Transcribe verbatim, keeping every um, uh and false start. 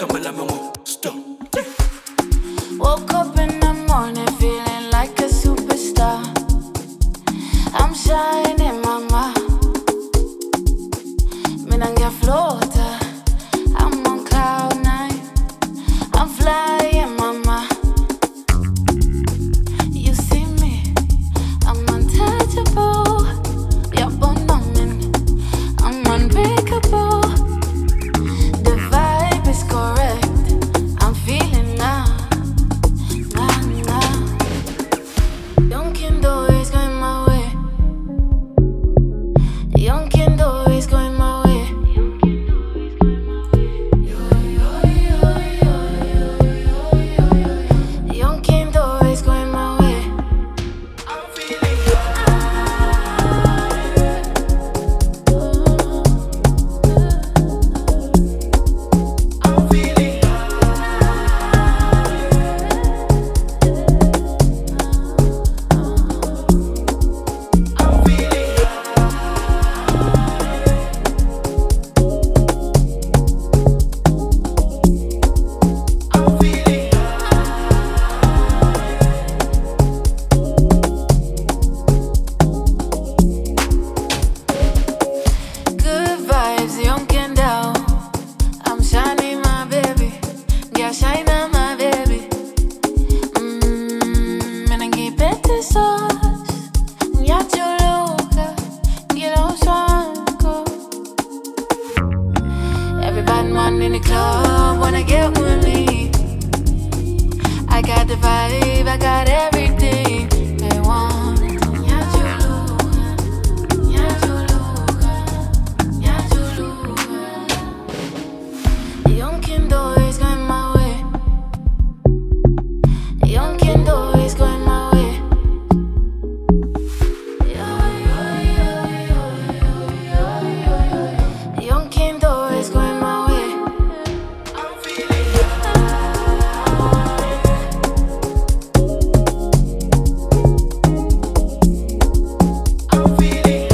Woke up in the morning feeling like a superstar. I'm shining, mama. Minangia flota. I'm on cloud nine. I'm flying, mama. You see me? I'm untouchable. You're bonaming. I'm unbreakable. The vibe is correct. I'm feeling now. Nah, nah. Young Kendo is going my way. Young Kendo is going my way. Young Kendo is going my way. I'm feeling I'm feeling I'm feeling I'm feeling good vibes, young Kendall. I'm shining, my baby. Yeah, shine on my baby. Mmm, and I keep it sauce. Ya chuluka, get on swanko. Every bad man in the club wanna get with me. I got the vibe, I got everything they want. Ya chuluka, ya chuluka, ya chuluka. Young Kendo is going my way. Young Kendo is going my way. Young Kendo is going my way. I'm feeling I'm feeling